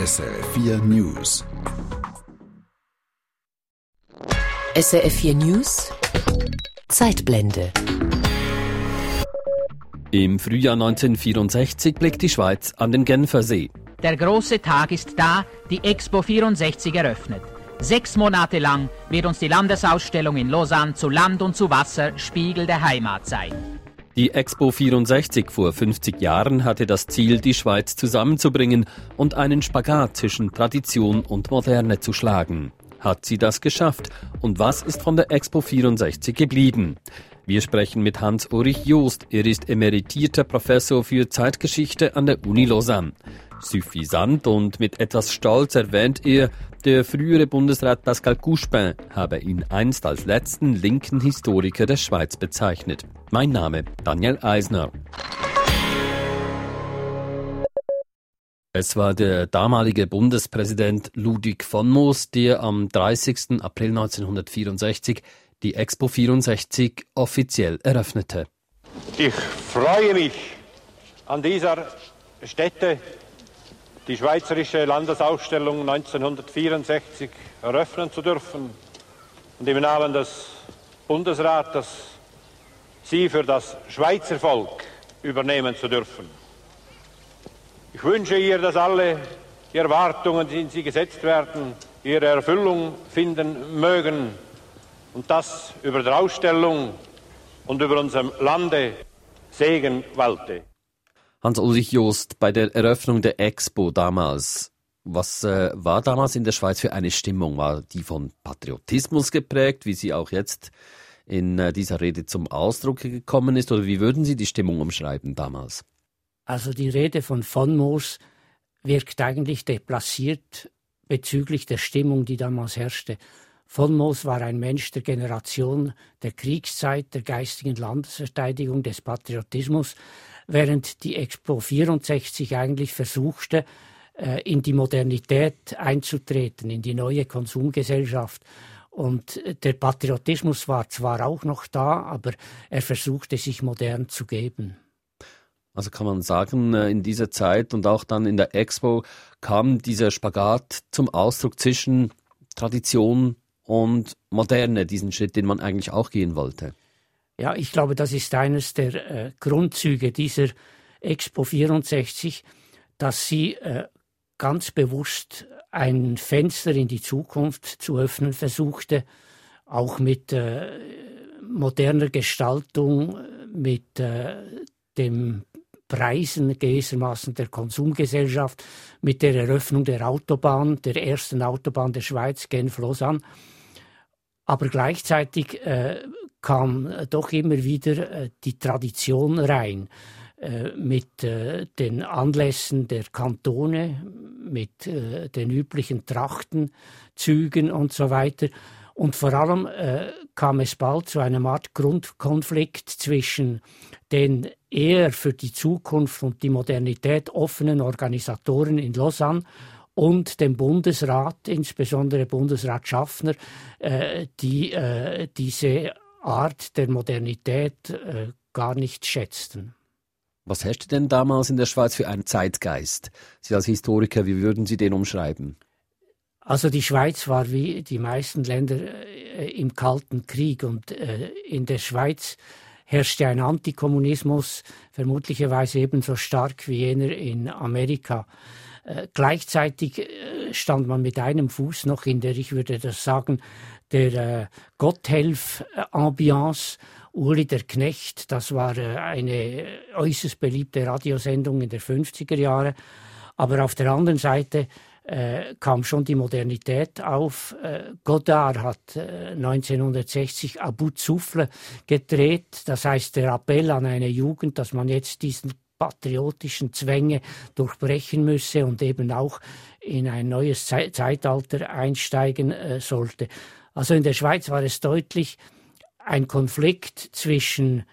SRF4 News. SRF4 News Zeitblende. Im Frühjahr 1964 blickt die Schweiz an den Genfersee. Der große Tag ist da, die Expo 64 eröffnet. 6 Monate lang wird uns die Landesausstellung in Lausanne zu Land und zu Wasser Spiegel der Heimat zeigen. Die Expo 64 vor 50 Jahren hatte das Ziel, die Schweiz zusammenzubringen und einen Spagat zwischen Tradition und Moderne zu schlagen. Hat sie das geschafft? Und was ist von der Expo 64 geblieben? Wir sprechen mit Hans-Ulrich Joost. Er ist emeritierter Professor für Zeitgeschichte an der Uni Lausanne. Suffisant und mit etwas Stolz erwähnt er, der frühere Bundesrat Pascal Couchepin habe ihn einst als letzten linken Historiker der Schweiz bezeichnet. Mein Name Daniel Eisner. Es war der damalige Bundespräsident Ludwig von Moos, der am 30. April 1964 die Expo 64 offiziell eröffnete. Ich freue mich, an dieser Stätte die Schweizerische Landesausstellung 1964 eröffnen zu dürfen und im Namen des Bundesrates sie für das Schweizer Volk übernehmen zu dürfen. Ich wünsche ihr, dass alle die Erwartungen, die in sie gesetzt werden, ihre Erfüllung finden mögen und dass über der Ausstellung und über unserem Lande Segen walte. Hans-Ulrich Joost, bei der Eröffnung der Expo damals, was war damals in der Schweiz für eine Stimmung? War die von Patriotismus geprägt, wie sie auch jetzt in dieser Rede zum Ausdruck gekommen ist? Oder wie würden Sie die Stimmung umschreiben damals? Also die Rede von Moos wirkt eigentlich deplaciert bezüglich der Stimmung, die damals herrschte. Von Moos war ein Mensch der Generation der Kriegszeit, der geistigen Landesverteidigung, des Patriotismus, während die Expo 64 eigentlich versuchte, in die Modernität einzutreten, in die neue Konsumgesellschaft. Und der Patriotismus war zwar auch noch da, aber er versuchte, sich modern zu geben. Also kann man sagen, in dieser Zeit und auch dann in der Expo kam dieser Spagat zum Ausdruck zwischen Tradition und Moderne, diesen Schritt, den man eigentlich auch gehen wollte. Ja, ich glaube, das ist eines der Grundzüge dieser Expo 64, dass sie ganz bewusst ein Fenster in die Zukunft zu öffnen versuchte, auch mit moderner Gestaltung, mit dem Preisen gewissermaßen der Konsumgesellschaft, mit der Eröffnung der Autobahn, der ersten Autobahn der Schweiz, Genf-Lausanne. Aber gleichzeitig kam doch immer wieder die Tradition rein, mit den Anlässen der Kantone, mit den üblichen Trachtenzügen und so weiter. Und vor allem kam es bald zu einer Art Grundkonflikt zwischen den eher für die Zukunft und die Modernität offenen Organisatoren in Lausanne und dem Bundesrat, insbesondere Bundesrat Schaffner, die diese Art der Modernität gar nicht schätzten. Was herrschte denn damals in der Schweiz für einen Zeitgeist? Sie als Historiker, wie würden Sie den umschreiben? Also die Schweiz war wie die meisten Länder im Kalten Krieg und in der Schweiz herrschte ein Antikommunismus, vermutlicherweise ebenso stark wie jener in Amerika. Gleichzeitig stand man mit einem Fuß noch in der, ich würde das sagen, der Gotthelf-Ambiance. Uli der Knecht, das war eine äußerst beliebte Radiosendung in den 50er Jahren. Aber auf der anderen Seite kam schon die Modernität auf. Godard hat 1960 à bout de souffle gedreht. Das heißt, der Appell an eine Jugend, dass man jetzt diesen patriotischen Zwänge durchbrechen müsse und eben auch in ein neues Zeitalter einsteigen sollte. Also in der Schweiz war es deutlich ein Konflikt zwischen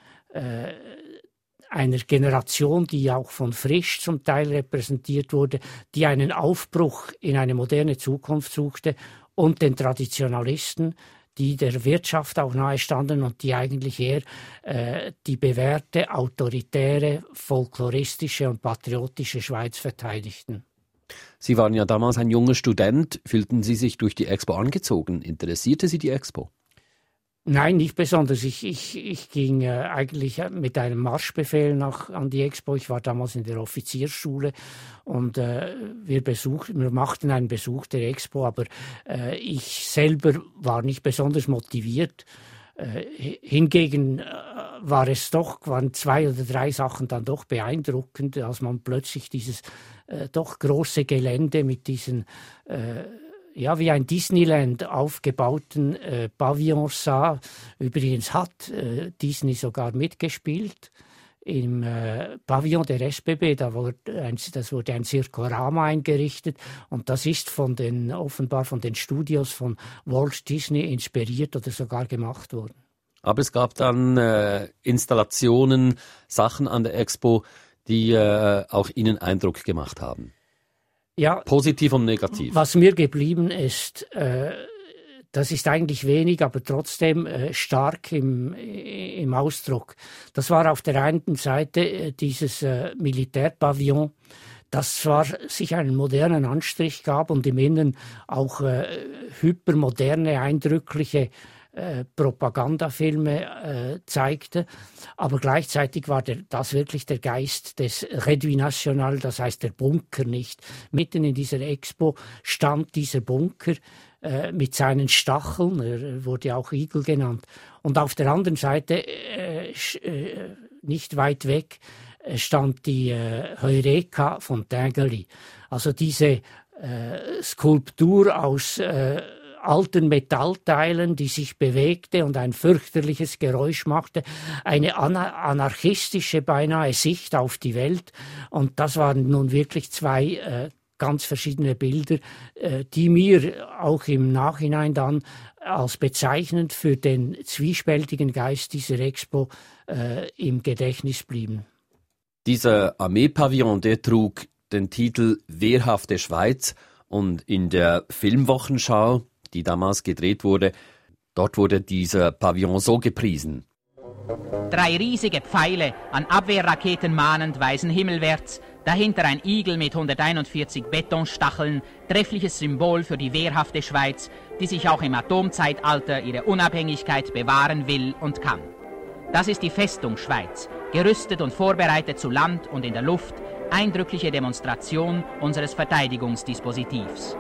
einer Generation, die auch von Frisch zum Teil repräsentiert wurde, die einen Aufbruch in eine moderne Zukunft suchte, und den Traditionalisten, die der Wirtschaft auch nahe standen und die eigentlich eher die bewährte, autoritäre, folkloristische und patriotische Schweiz verteidigten. Sie waren ja damals ein junger Student. Fühlten Sie sich durch die Expo angezogen? Interessierte Sie die Expo? Nein, nicht besonders. Ich ging eigentlich mit einem Marschbefehl an die Expo. Ich war damals in der Offiziersschule und wir machten einen Besuch der Expo, aber ich selber war nicht besonders motiviert. Hingegen waren 2 oder 3 Sachen dann doch beeindruckend, als man plötzlich dieses doch große Gelände mit diesen wie ein Disneyland aufgebauten Pavillons sah. Übrigens hat Disney sogar mitgespielt im Pavillon der SBB. Das wurde ein Circorama eingerichtet und das ist offenbar von den Studios von Walt Disney inspiriert oder sogar gemacht worden. Aber es gab dann Installationen, Sachen an der Expo, die auch Ihnen Eindruck gemacht haben. Ja, positiv und negativ. Was mir geblieben ist, das ist eigentlich wenig, aber trotzdem stark im Ausdruck. Das war auf der einen Seite dieses Militärpavillon, das zwar sich einen modernen Anstrich gab und im Inneren auch hypermoderne, eindrückliche Propagandafilme zeigte, aber gleichzeitig war das wirklich der Geist des Réduit National, das heißt der Bunker nicht. Mitten in dieser Expo stand dieser Bunker mit seinen Stacheln, er wurde auch Igel genannt. Und auf der anderen Seite, nicht weit weg, stand die Heureka von Tinguely. Also diese Skulptur aus alten Metallteilen, die sich bewegte und ein fürchterliches Geräusch machte, eine anarchistische beinahe Sicht auf die Welt. Und das waren nun wirklich 2 ganz verschiedene Bilder, die mir auch im Nachhinein dann als bezeichnend für den zwiespältigen Geist dieser Expo im Gedächtnis blieben. Dieser Armeepavillon, der trug den Titel Wehrhafte Schweiz und in der Filmwochenschau, die damals gedreht wurde, dort wurde dieser Pavillon so gepriesen. 3 riesige Pfeile an Abwehrraketen mahnend weisen himmelwärts, dahinter ein Igel mit 141 Betonstacheln, treffliches Symbol für die wehrhafte Schweiz, die sich auch im Atomzeitalter ihre Unabhängigkeit bewahren will und kann. Das ist die Festung Schweiz, gerüstet und vorbereitet zu Land und in der Luft, eindrückliche Demonstration unseres Verteidigungsdispositivs.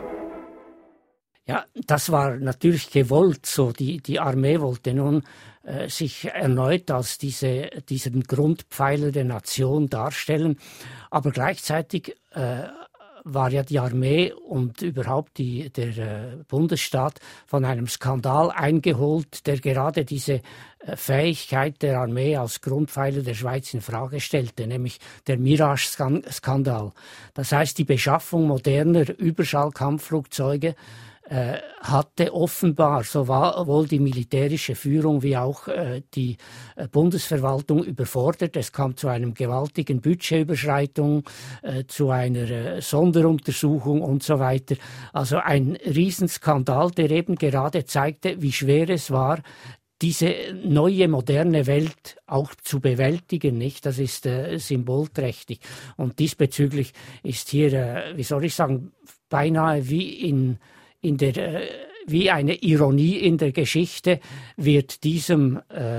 Ja, das war natürlich gewollt so. Die Armee wollte nun sich erneut als diesen Grundpfeiler der Nation darstellen. Aber gleichzeitig war ja die Armee und überhaupt der Bundesstaat von einem Skandal eingeholt, der gerade diese Fähigkeit der Armee als Grundpfeiler der Schweiz in Frage stellte, nämlich der Mirage-Skandal. Das heißt, die Beschaffung moderner Überschallkampfflugzeuge hatte offenbar sowohl die militärische Führung wie auch die Bundesverwaltung überfordert. Es kam zu einem gewaltigen Budgetüberschreitung, zu einer Sonderuntersuchung und so weiter. Also ein Riesenskandal, der eben gerade zeigte, wie schwer es war, diese neue, moderne Welt auch zu bewältigen, nicht? Das ist symbolträchtig. Und diesbezüglich ist hier, beinahe wie eine Ironie in der Geschichte wird diesem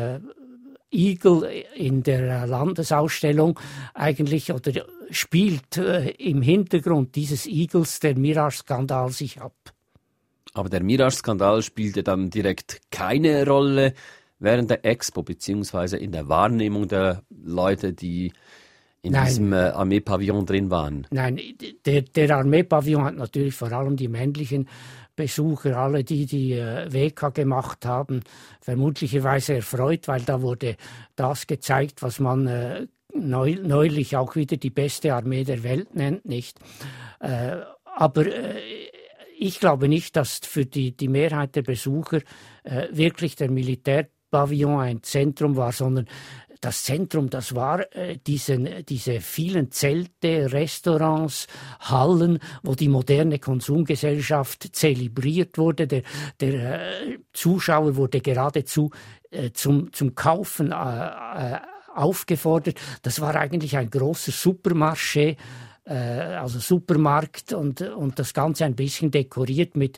Igel in der Landesausstellung eigentlich oder spielt im Hintergrund dieses Igels der Mirage-Skandal sich ab. Aber der Mirage-Skandal spielte dann direkt keine Rolle während der Expo beziehungsweise in der Wahrnehmung der Leute, die in diesem Armeepavillon drin waren. Nein, der Armeepavillon hat natürlich vor allem die männlichen Besucher, alle die WK gemacht haben, vermutlicherweise erfreut, weil da wurde das gezeigt, was man neulich auch wieder die beste Armee der Welt nennt, nicht? Aber ich glaube nicht, dass für die Mehrheit der Besucher wirklich der Militärpavillon ein Zentrum war, sondern das Zentrum, das war diese vielen Zelte, Restaurants, Hallen, wo die moderne Konsumgesellschaft zelebriert wurde. Der Zuschauer wurde geradezu zum Kaufen aufgefordert. Das war eigentlich ein großer Supermarché, also Supermarkt und das Ganze ein bisschen dekoriert mit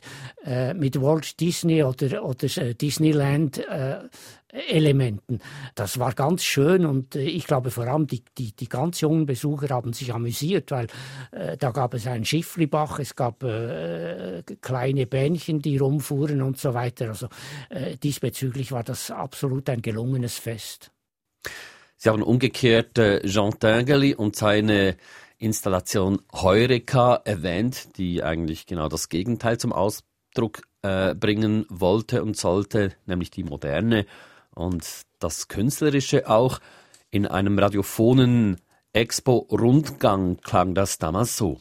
Walt Disney oder Disneyland Elementen. Das war ganz schön und ich glaube vor allem die ganz jungen Besucher haben sich amüsiert, weil da gab es einen Schifflibach, es gab kleine Bähnchen, die rumfuhren und so weiter. Also diesbezüglich war das absolut ein gelungenes Fest. Sie haben umgekehrt Jean Tinguely und seine Installation Heureka erwähnt, die eigentlich genau das Gegenteil zum Ausdruck bringen wollte und sollte, nämlich die Moderne und das Künstlerische auch. In einem radiophonen Expo-Rundgang klang das damals so.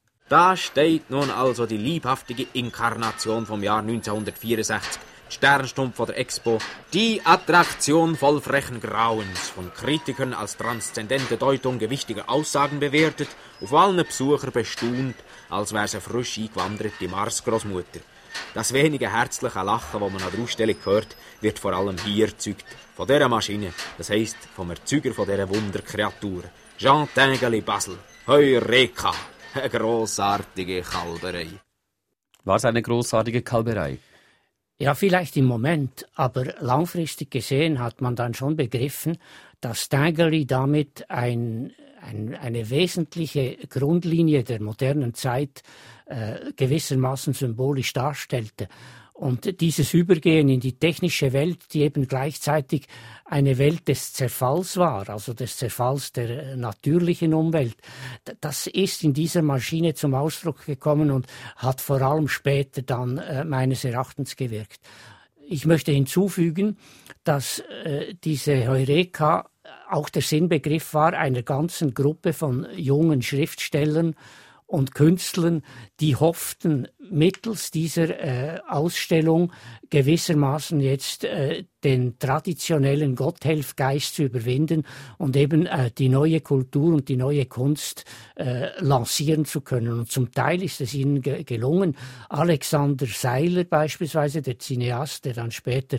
Da steht nun also die liebhaftige Inkarnation vom Jahr 1964, Sternstumpf vor der Expo, die Attraktion voll frechen Grauens, von Kritikern als transzendente Deutung gewichtiger Aussagen bewertet, auf allen Besucher bestaunt, als wäre sie frisch eingewanderte Mars-Großmutter. Das wenige herzliche Lachen, das man an der Ausstellung hört, wird vor allem hier erzeugt. Von dieser Maschine, das heisst vom Erzeuger von dieser Wunderkreatur. Jean Tinguely Basel, Heureka, eine grossartige Kalberei. War es eine grossartige Kalberei? Ja, vielleicht im Moment, aber langfristig gesehen hat man dann schon begriffen, dass Tinguely damit eine wesentliche Grundlinie der modernen Zeit gewissermaßen symbolisch darstellte. Und dieses Übergehen in die technische Welt, die eben gleichzeitig eine Welt des Zerfalls war, also des Zerfalls der natürlichen Umwelt, das ist in dieser Maschine zum Ausdruck gekommen und hat vor allem später dann meines Erachtens gewirkt. Ich möchte hinzufügen, dass diese Heureka auch der Sinnbegriff war einer ganzen Gruppe von jungen Schriftstellern und Künstlern, die hofften, mittels dieser Ausstellung gewissermaßen jetzt den traditionellen Gotthelf-Geist zu überwinden und eben die neue Kultur und die neue Kunst lancieren zu können. Und zum Teil ist es ihnen gelungen. Alexander Seiler beispielsweise, der Cineast, der dann später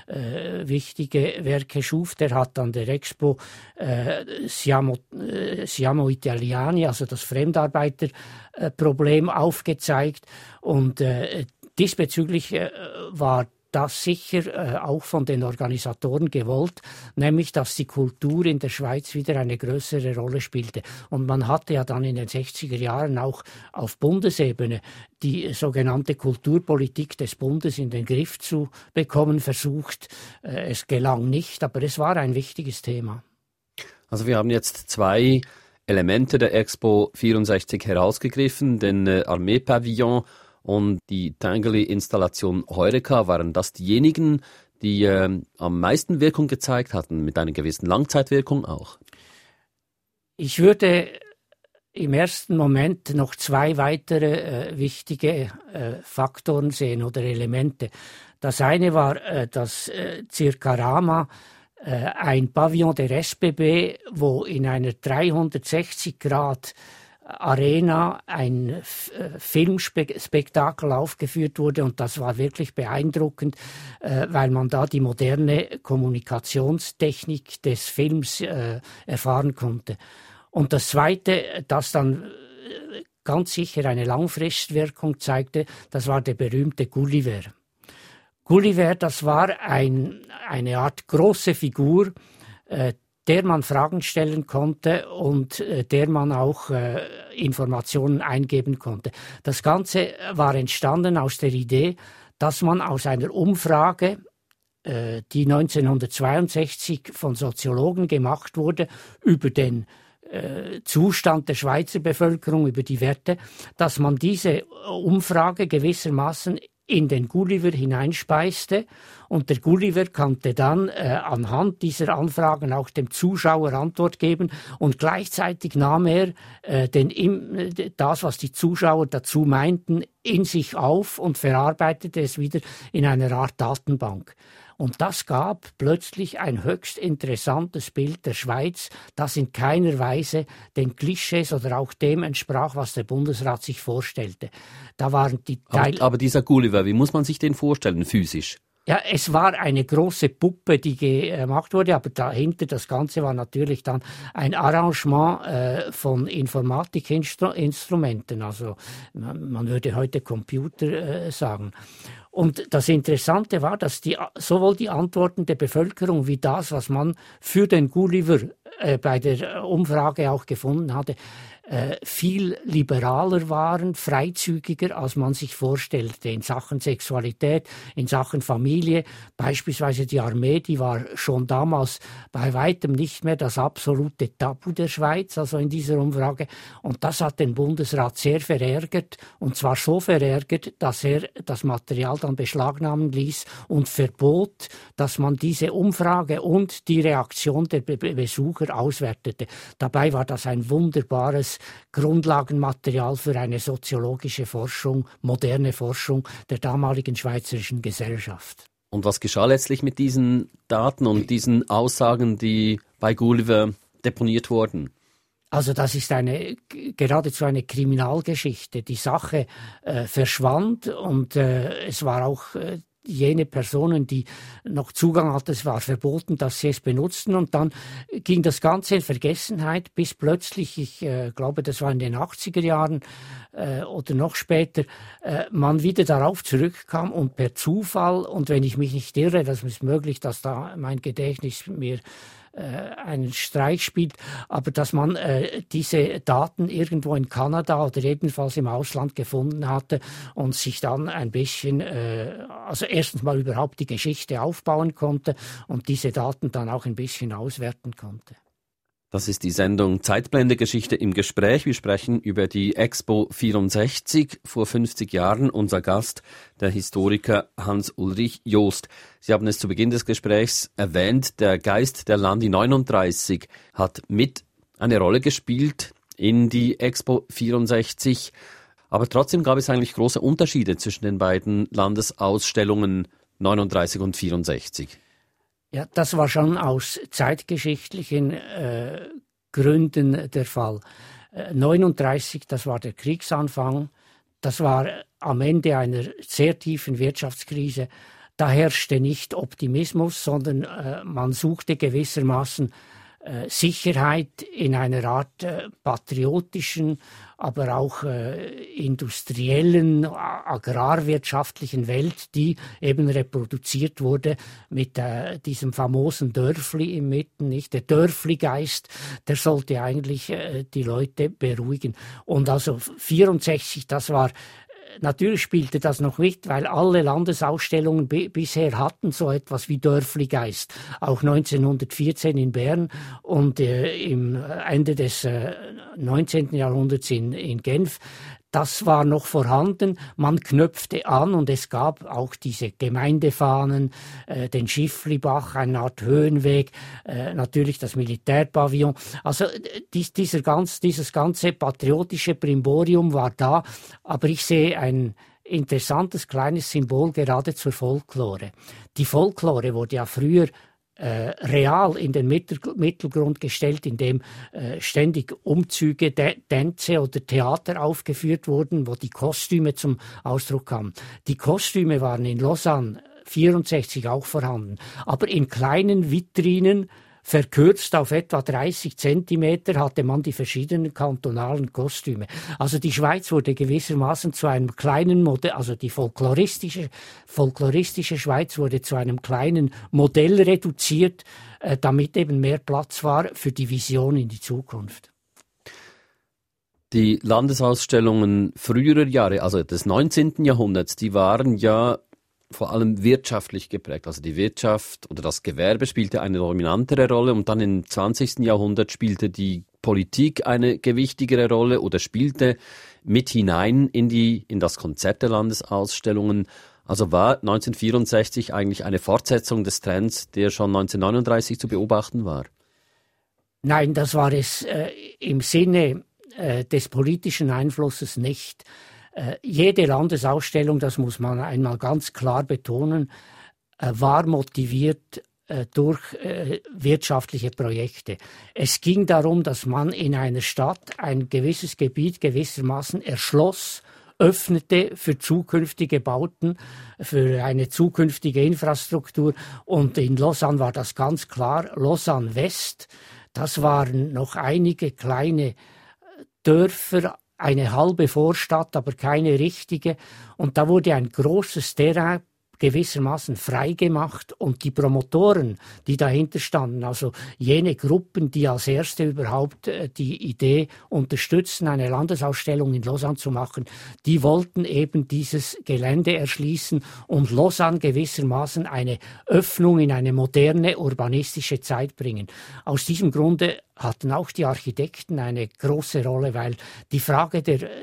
wichtige Werke schuf, der hat an der Expo Siamo Italiani, also das Fremdarbeiterproblem aufgezeigt. Und diesbezüglich war das sicher auch von den Organisatoren gewollt, nämlich dass die Kultur in der Schweiz wieder eine größere Rolle spielte. Und man hatte ja dann in den 60er Jahren auch auf Bundesebene die sogenannte Kulturpolitik des Bundes in den Griff zu bekommen versucht. Es gelang nicht, aber es war ein wichtiges Thema. Also wir haben jetzt zwei Elemente der Expo 64 herausgegriffen, den Armee-Pavillon und die Tinguely-Installation Heureka. Waren das diejenigen, die am meisten Wirkung gezeigt hatten, mit einer gewissen Langzeitwirkung auch? Ich würde im ersten Moment noch zwei weitere wichtige Faktoren sehen oder Elemente. Das eine war das Circarama, ein Pavillon der SBB, wo in einer 360-Grad Arena ein Filmspektakel aufgeführt wurde und das war wirklich beeindruckend, weil man da die moderne Kommunikationstechnik des Films erfahren konnte. Und das Zweite, das dann ganz sicher eine Langfristwirkung zeigte, das war der berühmte Gulliver. Gulliver, das war eine Art große Figur, der man Fragen stellen konnte und der man auch Informationen eingeben konnte. Das Ganze war entstanden aus der Idee, dass man aus einer Umfrage, die 1962 von Soziologen gemacht wurde, über den Zustand der Schweizer Bevölkerung, über die Werte, dass man diese Umfrage gewissermaßen in den Gulliver hineinspeiste und der Gulliver konnte dann anhand dieser Anfragen auch dem Zuschauer Antwort geben und gleichzeitig nahm er das, was die Zuschauer dazu meinten, in sich auf und verarbeitete es wieder in einer Art Datenbank. Und das gab plötzlich ein höchst interessantes Bild der Schweiz, das in keiner Weise den Klischees oder auch dem entsprach, was der Bundesrat sich vorstellte. Da waren die aber dieser Gulliver, wie muss man sich den vorstellen, physisch? Ja, es war eine große Puppe, die gemacht wurde, aber dahinter das Ganze war natürlich dann ein Arrangement von Informatikinstrumenten, also man würde heute Computer sagen. Und das Interessante war, dass sowohl die Antworten der Bevölkerung wie das, was man für den Gulliver bei der Umfrage auch gefunden hatte, viel liberaler waren, freizügiger, als man sich vorstellte in Sachen Sexualität, in Sachen Familie. Beispielsweise die Armee, die war schon damals bei weitem nicht mehr das absolute Tabu der Schweiz, also in dieser Umfrage. Und das hat den Bundesrat sehr verärgert, und zwar so verärgert, dass er das Material dann beschlagnahmen ließ und verbot, dass man diese Umfrage und die Reaktion der Besucher auswertete. Dabei war das ein wunderbares Grundlagenmaterial für eine soziologische Forschung, moderne Forschung der damaligen schweizerischen Gesellschaft. Und was geschah letztlich mit diesen Daten und diesen Aussagen, die bei Gulliver deponiert wurden? Also das ist geradezu eine Kriminalgeschichte. Die Sache verschwand und es war auch jene Personen, die noch Zugang hatten, es war verboten, dass sie es benutzten, und dann ging das Ganze in Vergessenheit, bis plötzlich, ich glaube, das war in den 80er Jahren oder noch später, man wieder darauf zurückkam und per Zufall, und wenn ich mich nicht irre, das ist möglich, dass da mein Gedächtnis mir einen Streich spielt, aber dass man diese Daten irgendwo in Kanada oder jedenfalls im Ausland gefunden hatte und sich dann ein bisschen, also erstens mal überhaupt die Geschichte aufbauen konnte und diese Daten dann auch ein bisschen auswerten konnte. Das ist die Sendung Zeitblende Geschichte im Gespräch. Wir sprechen über die Expo 64 vor 50 Jahren. Unser Gast, der Historiker Hans-Ulrich Joost. Sie haben es zu Beginn des Gesprächs erwähnt, der Geist der Landi 39 hat mit eine Rolle gespielt in die Expo 64. Aber trotzdem gab es eigentlich große Unterschiede zwischen den beiden Landesausstellungen 39 und 64. Ja, das war schon aus zeitgeschichtlichen Gründen der Fall. 39, das war der Kriegsanfang, das war am Ende einer sehr tiefen Wirtschaftskrise. Da herrschte nicht Optimismus, sondern man suchte gewissermaßen Sicherheit in einer Art patriotischen, aber auch industriellen, agrarwirtschaftlichen Welt, die eben reproduziert wurde mit diesem famosen Dörfli im Mitten, nicht? Der Dörfli-Geist, der sollte eigentlich die Leute beruhigen. Und also 64, das war natürlich spielte das noch mit, weil alle Landesausstellungen bisher hatten so etwas wie Dörfli-Geist. Auch 1914 in Bern und im Ende des 19. Jahrhunderts in Genf. Das war noch vorhanden. Man knöpfte an und es gab auch diese Gemeindefahnen, den Schifflibach, eine Art Höhenweg, natürlich das Militärpavillon. Also dieses ganze patriotische Brimborium war da, aber ich sehe ein interessantes kleines Symbol gerade zur Folklore. Die Folklore wurde ja früher real in den Mittelgrund gestellt, in dem ständig Umzüge, Tänze oder Theater aufgeführt wurden, wo die Kostüme zum Ausdruck kamen. Die Kostüme waren in Lausanne 64 auch vorhanden, aber in kleinen Vitrinen, verkürzt auf etwa 30 Zentimeter, hatte man die verschiedenen kantonalen Kostüme. Also die Schweiz wurde gewissermaßen zu einem kleinen Modell, also die folkloristische Schweiz wurde zu einem kleinen Modell reduziert, damit eben mehr Platz war für die Vision in die Zukunft. Die Landesausstellungen früherer Jahre, also des 19. Jahrhunderts, die waren ja vor allem wirtschaftlich geprägt. Also die Wirtschaft oder das Gewerbe spielte eine dominantere Rolle und dann im 20. Jahrhundert spielte die Politik eine gewichtigere Rolle oder spielte mit hinein in das Konzept der Landesausstellungen. Also war 1964 eigentlich eine Fortsetzung des Trends, der schon 1939 zu beobachten war? Nein, das war es im Sinne des politischen Einflusses nicht. Jede Landesausstellung, das muss man einmal ganz klar betonen, war motiviert durch wirtschaftliche Projekte. Es ging darum, dass man in einer Stadt ein gewisses Gebiet gewissermaßen erschloss, öffnete für zukünftige Bauten, für eine zukünftige Infrastruktur. Und in Lausanne war das ganz klar. Lausanne West, das waren noch einige kleine Dörfer, eine halbe Vorstadt, aber keine richtige. Und da wurde ein großes Terrain gewissermaßen freigemacht und die Promotoren, die dahinter standen, also jene Gruppen, die als erste überhaupt die Idee unterstützten, eine Landesausstellung in Lausanne zu machen, die wollten eben dieses Gelände erschließen und Lausanne gewissermaßen eine Öffnung in eine moderne urbanistische Zeit bringen. Aus diesem Grunde hatten auch die Architekten eine große Rolle, weil die Frage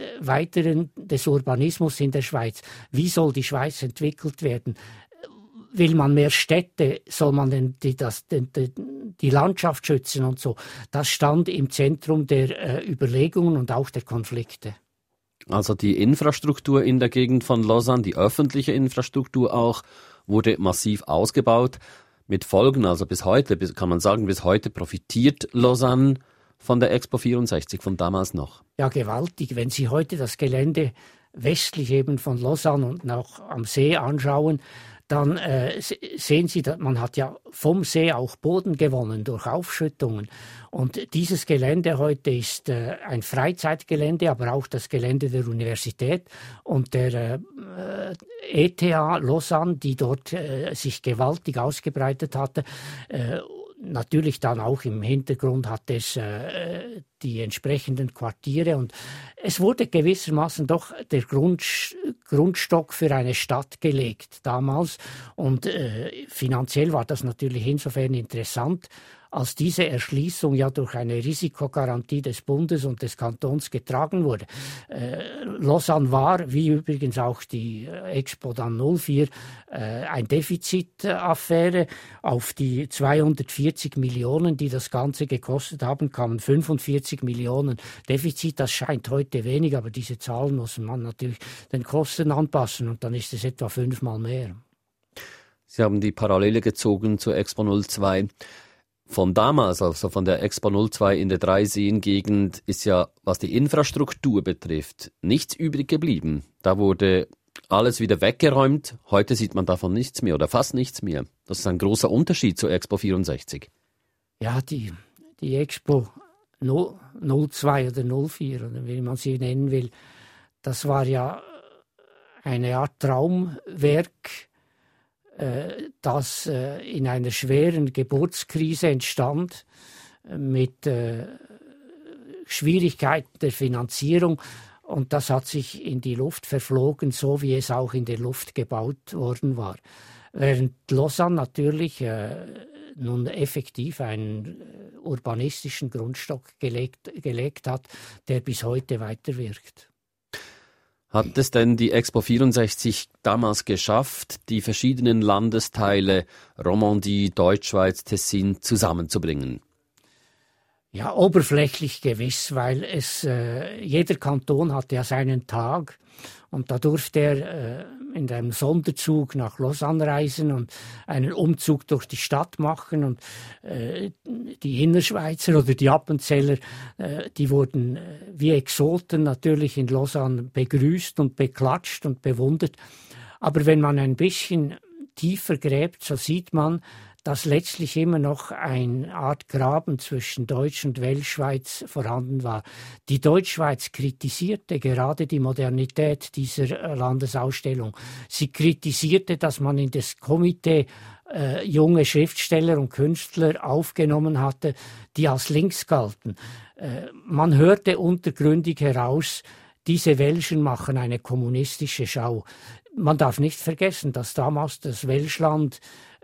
des Urbanismus in der Schweiz, wie soll die Schweiz entwickelt werden? Will man mehr Städte? Soll man die Landschaft schützen und so? Das stand im Zentrum der Überlegungen und auch der Konflikte. Also die Infrastruktur in der Gegend von Lausanne, die öffentliche Infrastruktur auch, wurde massiv ausgebaut. Mit Folgen, also bis heute, kann man sagen, bis heute profitiert Lausanne von der Expo 64, von damals noch. Ja, gewaltig. Wenn Sie heute das Gelände westlich eben von Lausanne und noch am See anschauen, dann sehen Sie, dass man hat ja vom See auch Boden gewonnen durch Aufschüttungen. Und dieses Gelände heute ist ein Freizeitgelände, aber auch das Gelände der Universität und der ETH Lausanne, die dort sich gewaltig ausgebreitet hatte. Natürlich dann auch im Hintergrund hat es die entsprechenden Quartiere und es wurde gewissermaßen doch der Grundstock für eine Stadt gelegt damals und finanziell war das natürlich insofern interessant, als diese Erschließung ja durch eine Risikogarantie des Bundes und des Kantons getragen wurde. Lausanne war, wie übrigens auch die Expo dann 04, ein Defizitaffäre. Auf die 240 Millionen, die das Ganze gekostet haben, kamen 45 Millionen Defizit. Das scheint heute wenig, aber diese Zahlen muss man natürlich den Kosten anpassen und dann ist es etwa 5-mal mehr. Sie haben die Parallele gezogen zur Expo 02. Von damals, also von der Expo 02 in der Dreiseen-Gegend, ist ja, was die Infrastruktur betrifft, nichts übrig geblieben. Da wurde alles wieder weggeräumt. Heute sieht man davon nichts mehr oder fast nichts mehr. Das ist ein großer Unterschied zur Expo 64. Ja, die Expo 02 oder 04, oder wie man sie nennen will, das war ja eine Art Traumwerk, das in einer schweren Geburtskrise entstand, mit Schwierigkeiten der Finanzierung. Und das hat sich in die Luft verflogen, so wie es auch in der Luft gebaut worden war. Während Lausanne natürlich nun effektiv einen urbanistischen Grundstock gelegt hat, der bis heute weiterwirkt. Hat es denn die Expo 64 damals geschafft, die verschiedenen Landesteile Romandie, Deutschschweiz, Tessin zusammenzubringen? Ja, oberflächlich gewiss, weil jeder Kanton hatte ja seinen Tag und da durfte er in einem Sonderzug nach Lausanne reisen und einen Umzug durch die Stadt machen und die Innerschweizer oder die Appenzeller, die wurden wie Exoten natürlich in Lausanne begrüßt und beklatscht und bewundert. Aber wenn man ein bisschen tiefer gräbt, so sieht man, dass letztlich immer noch eine Art Graben zwischen Deutsch- und Weltschweiz vorhanden war. Die Deutschschweiz kritisierte gerade die Modernität dieser Landesausstellung. Sie kritisierte, dass man in das Komitee junge Schriftsteller und Künstler aufgenommen hatte, die als links galten. Man hörte untergründig heraus, diese Welschen machen eine kommunistische Schau. Man darf nicht vergessen, dass damals das Welschland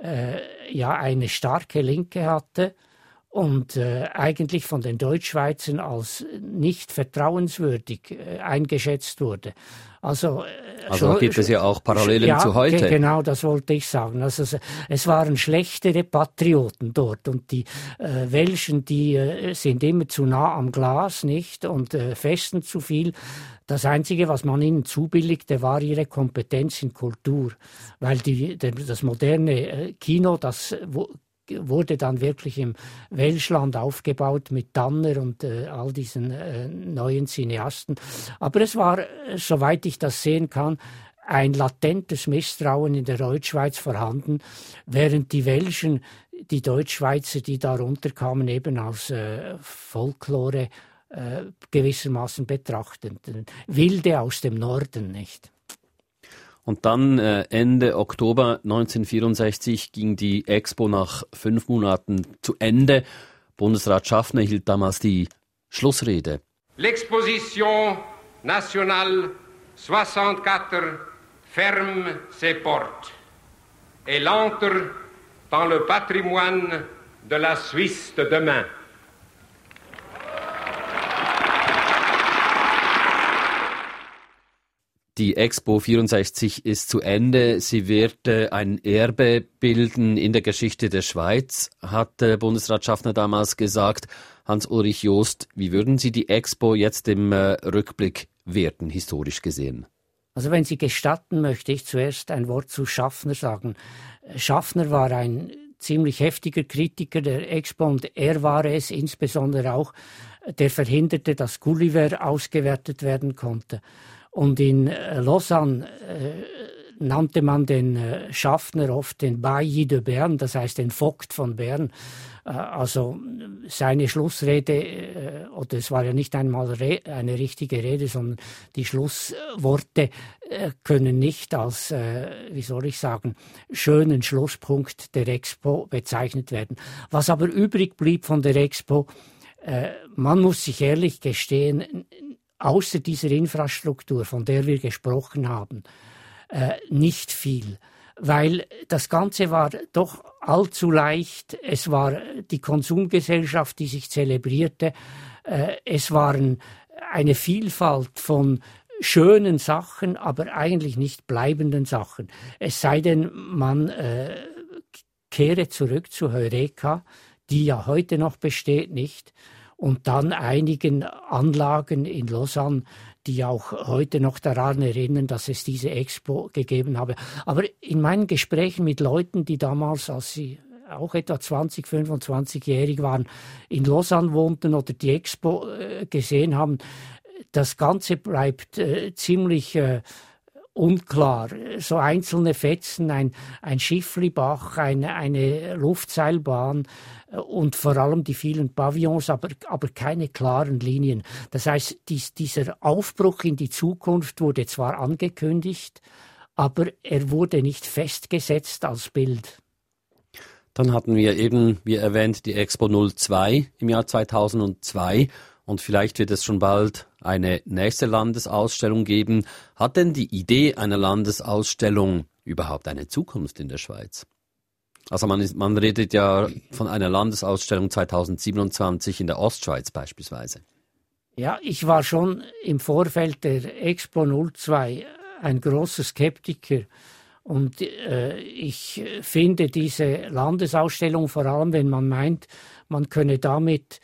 eine starke Linke hatte und eigentlich von den Deutschschweizern als nicht vertrauenswürdig eingeschätzt wurde. Also gibt es ja auch Parallelen zu heute. Genau, das wollte ich sagen. Also es waren schlechtere Patrioten dort und die Welschen, die sind immer zu nah am Glas, nicht, und festen zu viel. Das Einzige, was man ihnen zubilligte, war ihre Kompetenz in Kultur, weil das moderne Kino, das wurde dann wirklich im Welschland aufgebaut mit Tanner und all diesen neuen Cineasten. Aber es war, soweit ich das sehen kann, ein latentes Misstrauen in der Deutschschweiz vorhanden, während die Welschen, die Deutschschweizer, die darunter kamen, eben als Folklore gewissermaßen betrachteten. Wilde aus dem Norden, nicht? Und dann Ende Oktober 1964 ging die Expo nach 5 Monaten zu Ende. Bundesrat Schaffner hielt damals die Schlussrede. L'exposition nationale 64 ferme ses portes et l'entre dans le patrimoine de la Suisse de demain. Die Expo 64 ist zu Ende. Sie wird ein Erbe bilden in der Geschichte der Schweiz, hat Bundesrat Schaffner damals gesagt. Hans-Ulrich Joost, wie würden Sie die Expo jetzt im Rückblick werten, historisch gesehen? Also wenn Sie gestatten, möchte ich zuerst ein Wort zu Schaffner sagen. Schaffner war ein ziemlich heftiger Kritiker der Expo und er war es insbesondere auch, der verhinderte, dass Gulliver ausgewertet werden konnte. Und in Lausanne nannte man den Schaffner oft den Bailli de Bern, das heißt den Vogt von Bern. Also seine Schlussrede, oder es war ja nicht einmal eine richtige Rede, sondern die Schlussworte können nicht als, wie soll ich sagen, schönen Schlusspunkt der Expo bezeichnet werden. Was aber übrig blieb von der Expo, man muss sich ehrlich gestehen, außer dieser Infrastruktur, von der wir gesprochen haben, nicht viel. Weil das Ganze war doch allzu leicht. Es war die Konsumgesellschaft, die sich zelebrierte. Es waren eine Vielfalt von schönen Sachen, aber eigentlich nicht bleibenden Sachen. Es sei denn, man kehre zurück zu Heureka, die ja heute noch besteht, nicht? Und dann einigen Anlagen in Lausanne, die auch heute noch daran erinnern, dass es diese Expo gegeben habe. Aber in meinen Gesprächen mit Leuten, die damals, als sie auch etwa 20, 25-jährig waren, in Lausanne wohnten oder die Expo gesehen haben, das Ganze bleibt ziemlich unklar. So einzelne Fetzen, ein Schifflibach, eine Luftseilbahn und vor allem die vielen Pavillons, aber keine klaren Linien. Das heißt, dieser Aufbruch in die Zukunft wurde zwar angekündigt, aber er wurde nicht festgesetzt als Bild. Dann hatten wir eben, wie erwähnt, die Expo 02 im Jahr 2002. Und vielleicht wird es schon bald eine nächste Landesausstellung geben. Hat denn die Idee einer Landesausstellung überhaupt eine Zukunft in der Schweiz? Also man redet ja von einer Landesausstellung 2027 in der Ostschweiz beispielsweise. Ja, ich war schon im Vorfeld der Expo 02 ein großer Skeptiker. Und ich finde diese Landesausstellung, vor allem wenn man meint, man könne damit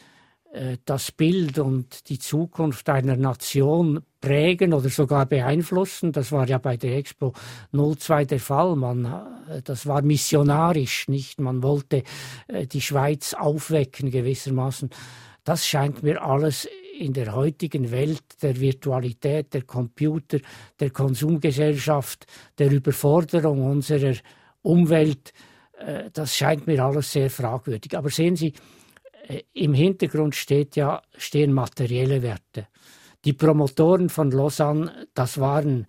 das Bild und die Zukunft einer Nation prägen oder sogar beeinflussen. Das war ja bei der Expo 02 der Fall. Das war missionarisch, nicht? Man wollte die Schweiz aufwecken gewissermaßen. Das scheint mir alles in der heutigen Welt der Virtualität, der Computer, der Konsumgesellschaft, der Überforderung unserer Umwelt, das scheint mir alles sehr fragwürdig. Aber sehen Sie, im Hintergrund stehen materielle Werte. Die Promotoren von Lausanne, das waren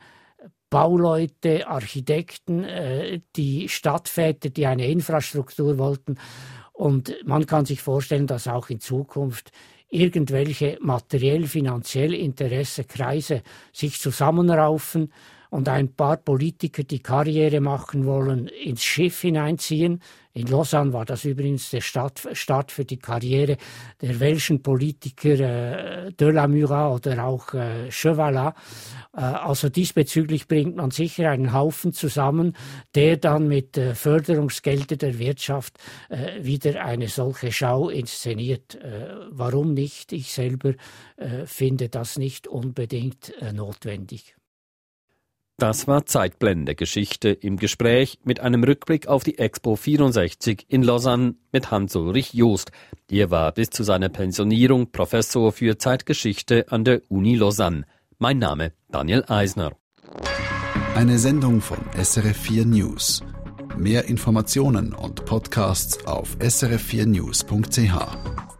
Bauleute, Architekten, die Stadtväter, die eine Infrastruktur wollten. Und man kann sich vorstellen, dass auch in Zukunft irgendwelche materiell-finanziell Interessenkreise sich zusammenraufen und ein paar Politiker, die Karriere machen wollen, ins Schiff hineinziehen. In Lausanne war das übrigens der Start für die Karriere der welschen Politiker de la Murat oder auch Chevalat. Also diesbezüglich bringt man sicher einen Haufen zusammen, der dann mit Förderungsgeldern der Wirtschaft wieder eine solche Schau inszeniert. Warum nicht? Ich selber finde das nicht unbedingt notwendig. Das war Zeitblende Geschichte im Gespräch mit einem Rückblick auf die Expo 64 in Lausanne mit Hans-Ulrich Joost. Er war bis zu seiner Pensionierung Professor für Zeitgeschichte an der Uni Lausanne. Mein Name Daniel Eisner. Eine Sendung von SRF 4 News. Mehr Informationen und Podcasts auf srf4news.ch.